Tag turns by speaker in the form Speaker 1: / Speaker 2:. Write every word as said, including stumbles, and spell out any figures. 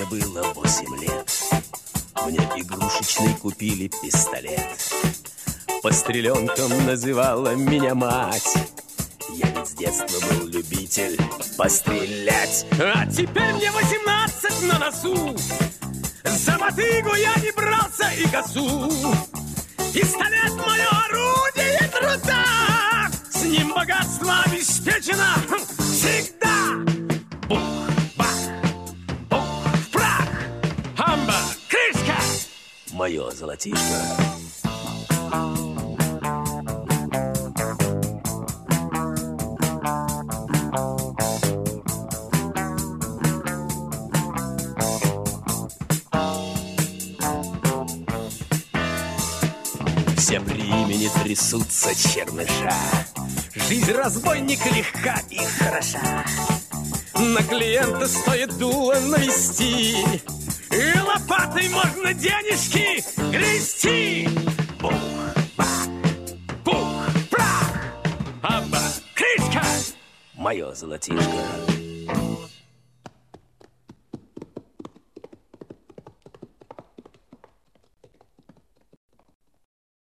Speaker 1: мне было восемь лет. Мне игрушечный купили пистолет. Постреленком называла меня мать. Я ведь с детства был любитель пострелять. А теперь мне восемнадцать на носу. За мотыгу я не брался и косу. Пистолет — мое орудие труда. С ним богатство обеспечено всегда. Бух-бах, бух-прах. Амба, крышка. Мое золотишко. Все при имени трясутся черныша. Жизнь разбойника легка и хороша. На клиента стоит дуло навести, и лопатой можно денежки грести. Бух-бах, бух-прах. Аба, крышка. Мое золотишко.